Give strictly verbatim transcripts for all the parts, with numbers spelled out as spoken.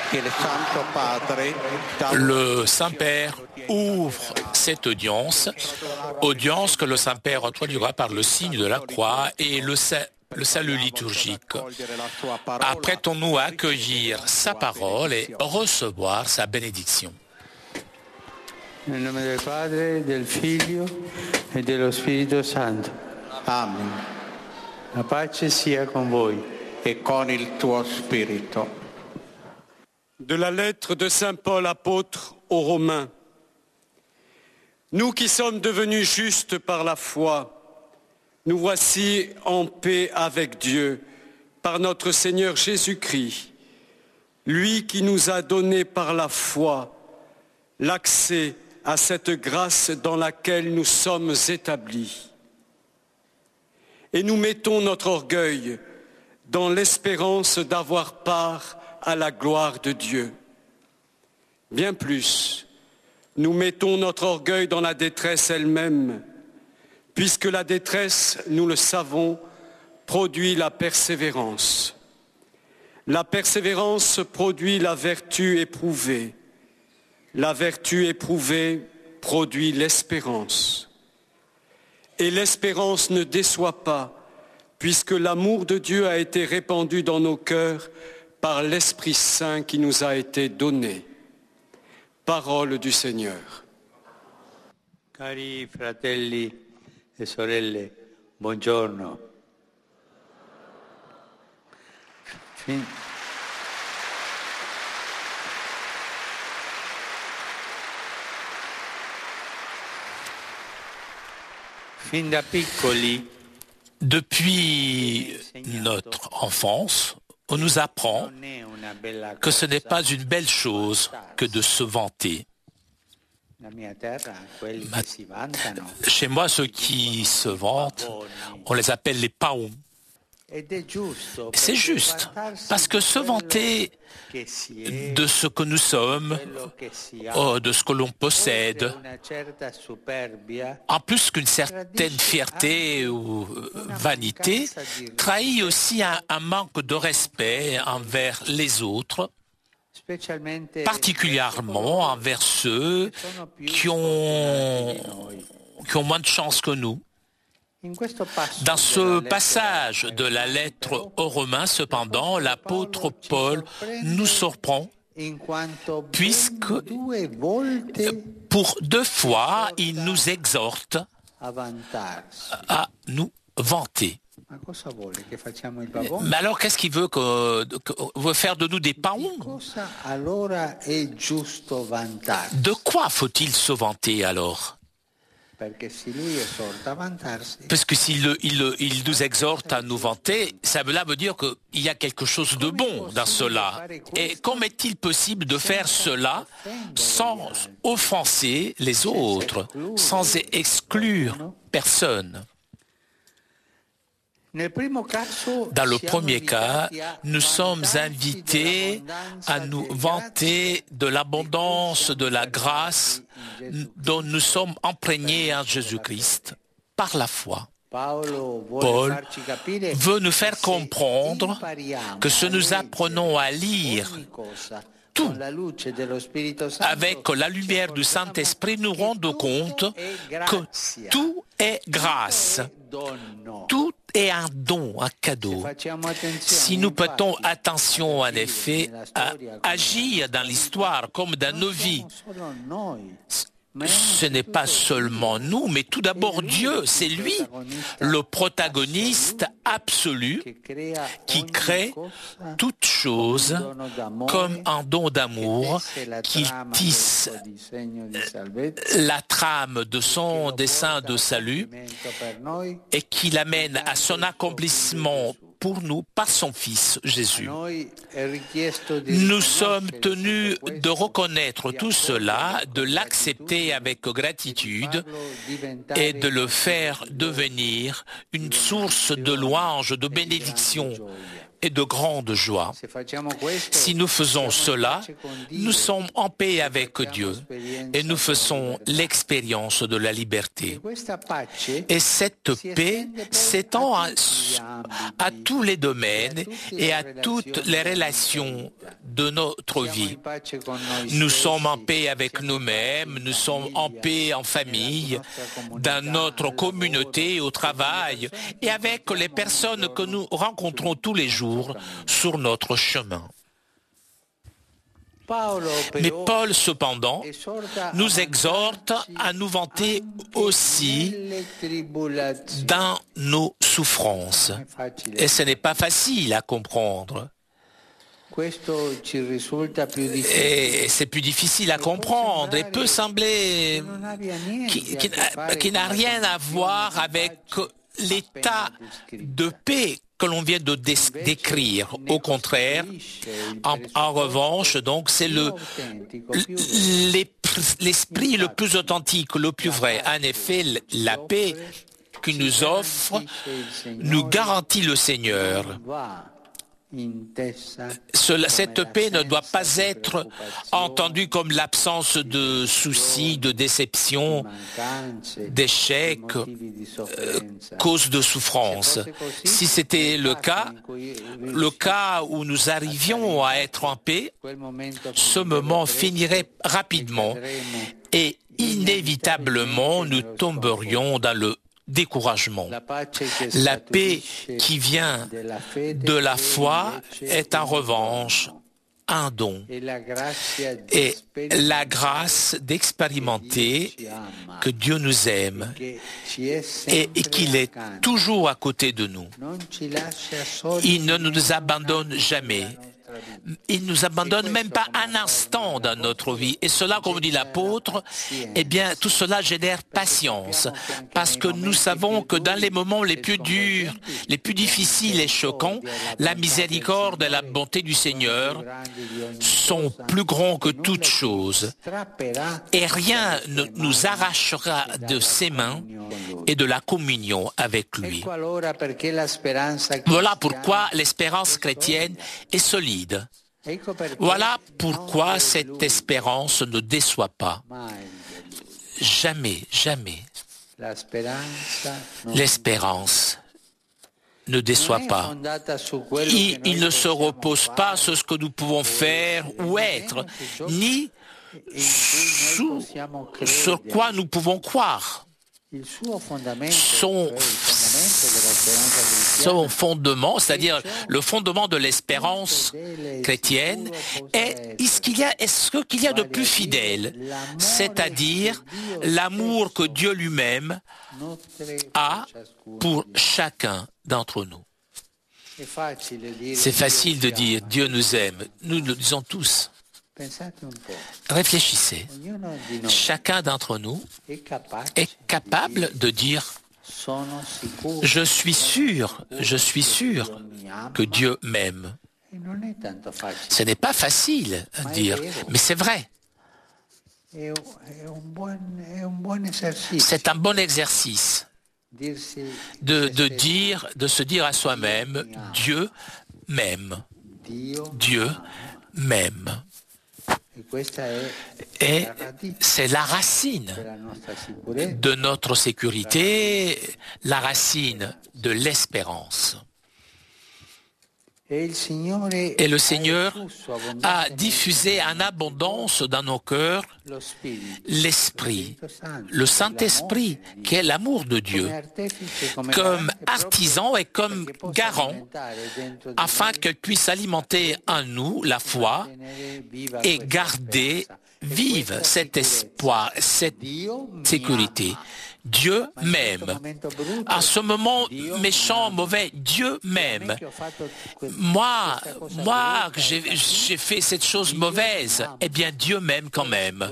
Le Saint-Père ouvre cette audience, audience que le Saint-Père introduira par le signe de la croix et le, sa- le salut liturgique. Apprêtons-nous à accueillir sa parole et recevoir sa bénédiction. Nel nome del Padre, del Figlio e dello Spirito Santo. Amen. La pace sia con voi. E con il tuo spirito. De la lettre de Saint Paul apôtre aux Romains. Nous qui sommes devenus justes par la foi, nous voici en paix avec Dieu par notre Seigneur Jésus-Christ, lui qui nous a donné par la foi l'accès à cette grâce dans laquelle nous sommes établis. Et nous mettons notre orgueil dans l'espérance d'avoir part à la gloire de Dieu. Bien plus, nous mettons notre orgueil dans la détresse elle-même, puisque la détresse, nous le savons, produit la persévérance. La persévérance produit la vertu éprouvée. La vertu éprouvée produit l'espérance. Et l'espérance ne déçoit pas, puisque l'amour de Dieu a été répandu dans nos cœurs par l'Esprit Saint qui nous a été donné. Parole du Seigneur. Cari fratelli e sorelle, buongiorno. Fin... Fin da piccoli. Depuis notre enfance, on nous apprend que ce n'est pas une belle chose que de se vanter. Ma- Chez moi, ceux qui se vantent, on les appelle les paons. C'est juste, parce que se vanter de ce que nous sommes, oh, de ce que l'on possède, en plus qu'une certaine fierté ou vanité, trahit aussi un, un manque de respect envers les autres, particulièrement envers ceux qui ont, qui ont moins de chance que nous. Dans ce passage de la lettre aux Romains, cependant, l'apôtre Paul nous surprend, puisque pour deux fois, il nous exhorte à nous vanter. Mais alors, qu'est-ce qu'il veut, que, que, veut faire de nous des paons? De quoi faut-il se vanter alors? Parce que s'il il, il nous exhorte à nous vanter, ça veut là veut dire qu'il y a quelque chose de bon dans cela. Et comment est-il possible de faire cela sans offenser les autres, sans exclure personne? Dans le premier cas, nous sommes invités à nous vanter de l'abondance de la grâce dont nous sommes imprégnés en Jésus-Christ par la foi. Paul veut nous faire comprendre que si nous apprenons à lire tout avec la lumière du Saint-Esprit, nous rendons compte que tout est grâce. Tout est un don, un cadeau. Si nous prêtons attention, en effet, à agir dans l'histoire comme dans nos vies, ce n'est pas seulement nous, mais tout d'abord Dieu, c'est lui, le protagoniste absolu qui crée toutes choses comme un don d'amour, qui tisse la trame de son dessein de salut et qui l'amène à son accomplissement pour nous par son Fils Jésus. Nous sommes tenus de reconnaître tout cela, de l'accepter avec gratitude et de le faire devenir une source de louange, de bénédiction, et de grande joie. Si nous faisons cela, nous sommes en paix avec Dieu et nous faisons l'expérience de la liberté. Et cette paix s'étend à, à tous les domaines et à toutes les relations de notre vie. Nous sommes en paix avec nous-mêmes, nous sommes en paix en famille, dans notre communauté, au travail et avec les personnes que nous rencontrons tous les jours sur notre chemin. Mais Paul, cependant, nous exhorte à nous vanter aussi dans nos souffrances. Et ce n'est pas facile à comprendre. Et c'est plus difficile à comprendre et peut sembler qu'il n'a rien à voir avec l'état de paix que l'on vient de décrire. Au contraire, en, en revanche, donc, c'est le, l'esprit le plus authentique, le plus vrai. En effet, la paix qu'il nous offre nous garantit le Seigneur. Cette paix ne doit pas être entendue comme l'absence de soucis, de déceptions, d'échecs, euh, cause de souffrance. Si c'était le cas, le cas où nous arrivions à être en paix, ce moment finirait rapidement et inévitablement nous tomberions dans le découragement. La paix qui vient de la foi est en revanche un don. Et la grâce d'expérimenter que Dieu nous aime et qu'il est toujours à côté de nous. Il ne nous abandonne jamais. Il ne nous abandonne même pas un instant dans notre vie. Et cela, comme dit l'apôtre, eh bien, tout cela génère patience. Parce que nous savons que dans les moments les plus durs, les plus difficiles et choquants, la miséricorde et la bonté du Seigneur sont plus grands que toute chose. Et rien ne nous arrachera de ses mains et de la communion avec lui. Voilà pourquoi l'espérance chrétienne est solide. Voilà pourquoi cette espérance ne déçoit pas. Jamais, jamais. L'espérance ne déçoit pas. Il, il ne se repose pas sur ce que nous pouvons faire ou être, ni sous, sur quoi nous pouvons croire. Son, son fondement, c'est-à-dire le fondement de l'espérance chrétienne, est ce qu'il y a, est-ce qu'il y a de plus fidèle, c'est-à-dire l'amour que Dieu lui-même a pour chacun d'entre nous. C'est facile de dire Dieu nous aime, nous le disons tous. Réfléchissez. Chacun d'entre nous est capable de dire « Je suis sûr, je suis sûr que Dieu m'aime ». Ce n'est pas facile à dire, mais c'est vrai. C'est un bon exercice de, de dire, de se dire à soi-même « Dieu m'aime ». Dieu m'aime. Et c'est la racine de notre sécurité, la racine de l'espérance. Et le Seigneur a diffusé en abondance dans nos cœurs l'Esprit, le Saint-Esprit, qui est l'amour de Dieu, comme artisan et comme garant, afin qu'elle puisse alimenter en nous la foi et garder vive cet espoir, cette sécurité. Dieu m'aime. À ce moment méchant, mauvais, Dieu m'aime. Moi, moi, j'ai, j'ai fait cette chose mauvaise, eh bien Dieu m'aime quand même.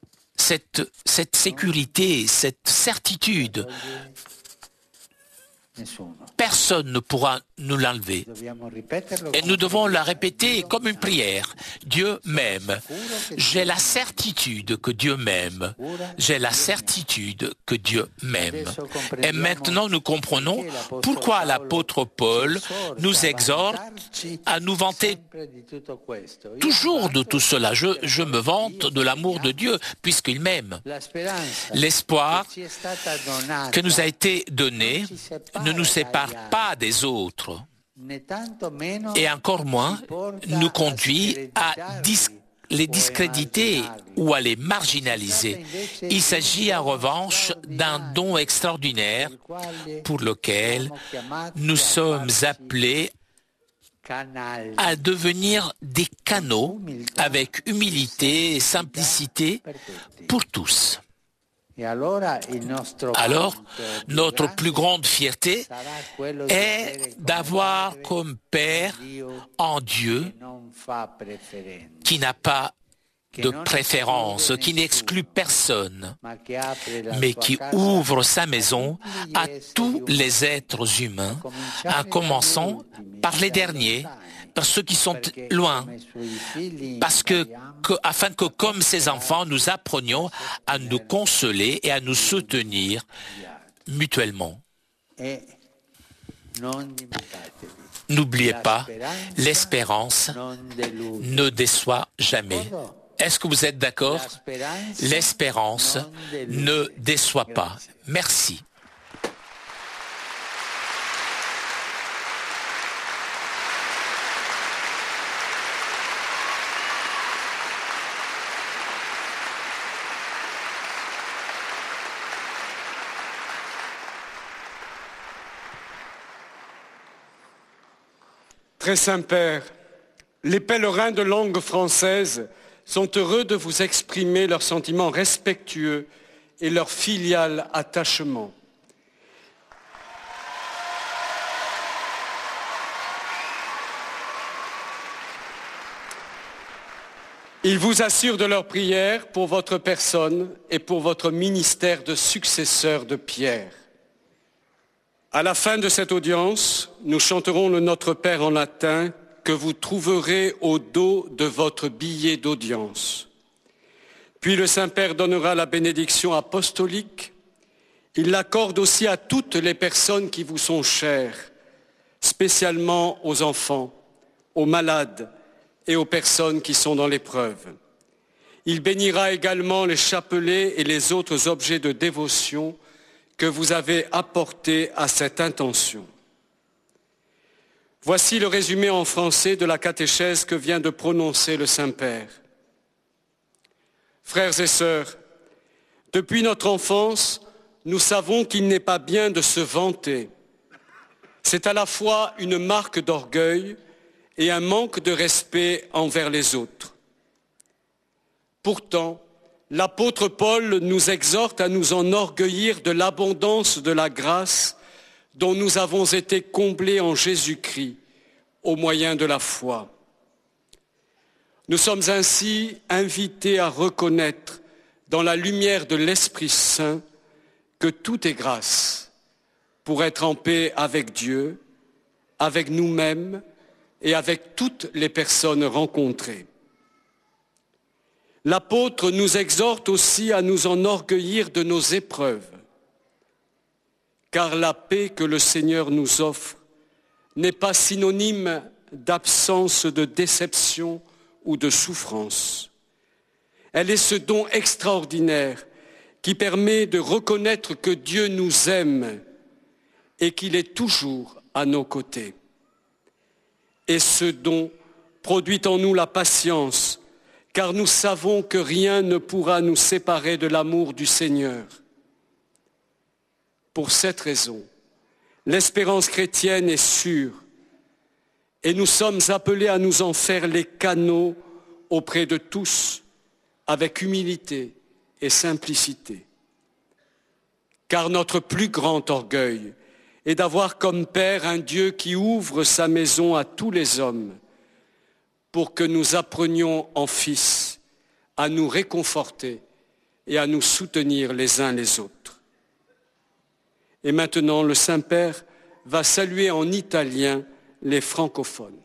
Cette, cette sécurité, cette certitude Personne ne pourra nous l'enlever. Et nous devons la répéter comme une prière. Dieu m'aime. J'ai la certitude que Dieu m'aime. J'ai la certitude que Dieu m'aime. Et maintenant, nous comprenons pourquoi l'apôtre Paul nous exhorte à nous vanter toujours de tout cela. Je, je me vante de l'amour de Dieu puisqu'il m'aime. L'espoir que nous a été donné ne nous sépare pas des autres et encore moins nous conduit à dis- les discréditer ou à les marginaliser. Il s'agit en revanche d'un don extraordinaire pour lequel nous sommes appelés à devenir des canaux avec humilité et simplicité pour tous. Alors, notre plus grande fierté est d'avoir comme Père en Dieu qui n'a pas de préférence, qui n'exclut personne, mais qui ouvre sa maison à tous les êtres humains, en commençant par les derniers, par ceux qui sont loin, parce que, que, afin que, comme ses enfants, nous apprenions à nous consoler et à nous soutenir mutuellement. N'oubliez pas, l'espérance ne déçoit jamais. Est-ce que vous êtes d'accord? L'espérance ne déçoit pas. Merci. Très Saint-Père, les pèlerins de langue française sont heureux de vous exprimer leurs sentiments respectueux et leur filial attachement. Ils vous assurent de leur prière pour votre personne et pour votre ministère de successeur de Pierre. À la fin de cette audience, nous chanterons le Notre Père en latin que vous trouverez au dos de votre billet d'audience. Puis le Saint-Père donnera la bénédiction apostolique. Il l'accorde aussi à toutes les personnes qui vous sont chères, spécialement aux enfants, aux malades et aux personnes qui sont dans l'épreuve. Il bénira également les chapelets et les autres objets de dévotion que vous avez apportés à cette intention. Voici le résumé en français de la catéchèse que vient de prononcer le Saint-Père. Frères et sœurs, depuis notre enfance, nous savons qu'il n'est pas bien de se vanter. C'est à la fois une marque d'orgueil et un manque de respect envers les autres. Pourtant, l'apôtre Paul nous exhorte à nous enorgueillir de l'abondance de la grâce dont nous avons été comblés en Jésus-Christ au moyen de la foi. Nous sommes ainsi invités à reconnaître dans la lumière de l'Esprit Saint que tout est grâce pour être en paix avec Dieu, avec nous-mêmes et avec toutes les personnes rencontrées. L'apôtre nous exhorte aussi à nous enorgueillir de nos épreuves, car la paix que le Seigneur nous offre n'est pas synonyme d'absence de déception ou de souffrance. Elle est ce don extraordinaire qui permet de reconnaître que Dieu nous aime et qu'il est toujours à nos côtés. Et ce don produit en nous la patience, car nous savons que rien ne pourra nous séparer de l'amour du Seigneur. Pour cette raison, l'espérance chrétienne est sûre et nous sommes appelés à nous en faire les canaux auprès de tous avec humilité et simplicité. Car notre plus grand orgueil est d'avoir comme Père un Dieu qui ouvre sa maison à tous les hommes pour que nous apprenions en Fils à nous réconforter et à nous soutenir les uns les autres. Et maintenant, le Saint-Père va saluer en italien les francophones.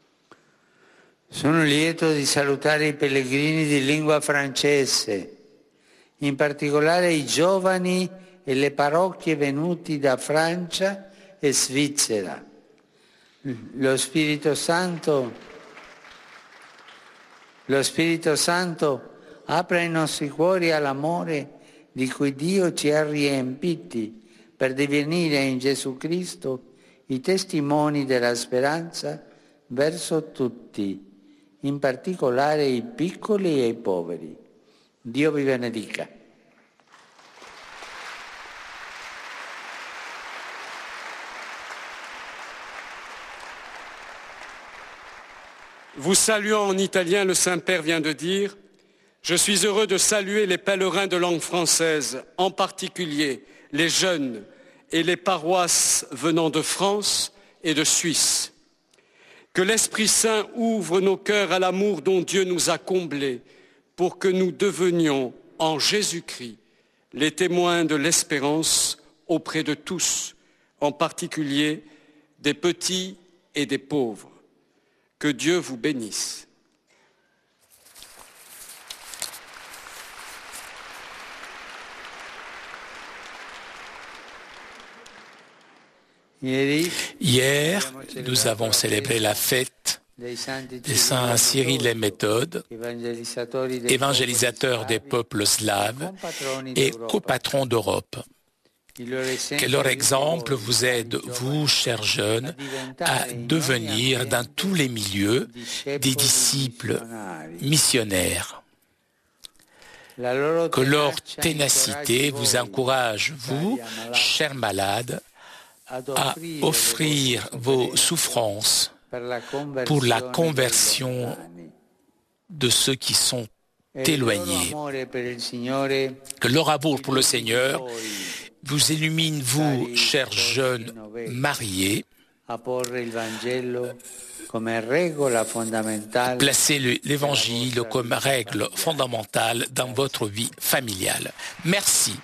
Sono lieto di salutare i pellegrini di lingua francese, in particolare i giovani e le parrocchie venuti da Francia e Svizzera. Lo Spirito Santo, lo Spirito Santo apre i nostri cuori all'amore di cui Dio ci ha riempiti per divenire in Gesù Cristo i testimoni della speranza verso tutti, in particolare i piccoli e i poveri. Dio vi benedica. Vous saluant en italien, le Saint-Père vient de dire « Je suis heureux de saluer les pèlerins de langue française, en particulier les jeunes et les paroisses venant de France et de Suisse. Que l'Esprit Saint ouvre nos cœurs à l'amour dont Dieu nous a comblés pour que nous devenions en Jésus-Christ les témoins de l'espérance auprès de tous, en particulier des petits et des pauvres. Que Dieu vous bénisse. » Hier, nous avons célébré la fête des saints Cyril et Méthode, évangélisateurs des peuples slaves et copatrons d'Europe. Que leur exemple vous aide, vous, chers jeunes, à devenir dans tous les milieux des disciples missionnaires. Que leur ténacité vous encourage, vous, chers malades, à offrir vos souffrances pour la conversion de ceux qui sont éloignés. Que leur amour pour le Seigneur vous illumine, vous, chers jeunes mariés, placez l'Évangile comme règle fondamentale dans votre vie familiale. Merci.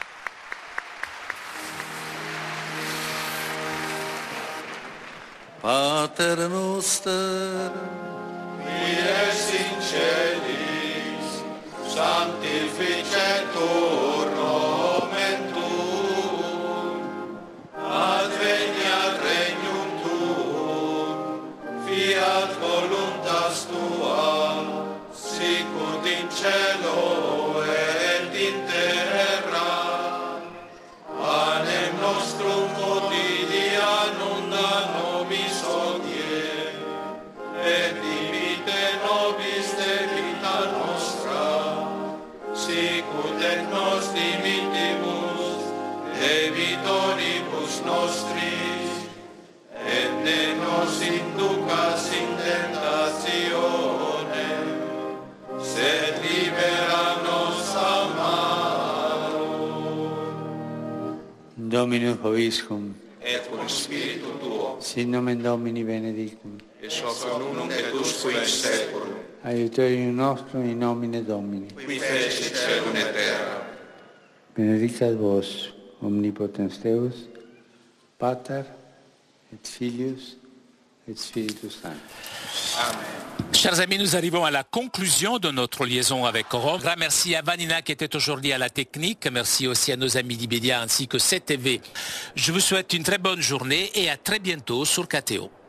Pater noster, qui es in celis, sanctificetur nomen tuum, adveniat regnum tuum, fiat voluntas tua, sicut in cielo et in terra. Panem nostrum quotidianum da nobis hodie, et dimite nobis debita nostra, sicut et nos dimittimus debitoribus nostris, et ne nos inducas in tentationem, sed libera nos a malo. Dominus vobiscum. Et cum spiritu tuo, Sit nomen Domini benedictum. et hoc nunc et usque in seculum, Aiuterium nostrum in nomine Domini. qui fecit caelum et terra. Benedicat vos, omnipotens Deus, Pater et Filius et Spiritus Sanctus. Amen. Chers amis, nous arrivons à la conclusion de notre liaison avec Rome. Grand merci à Vanina qui était aujourd'hui à la technique. Merci aussi à nos amis d'Iberia ainsi que C T V. Je vous souhaite une très bonne journée et à très bientôt sur K T O.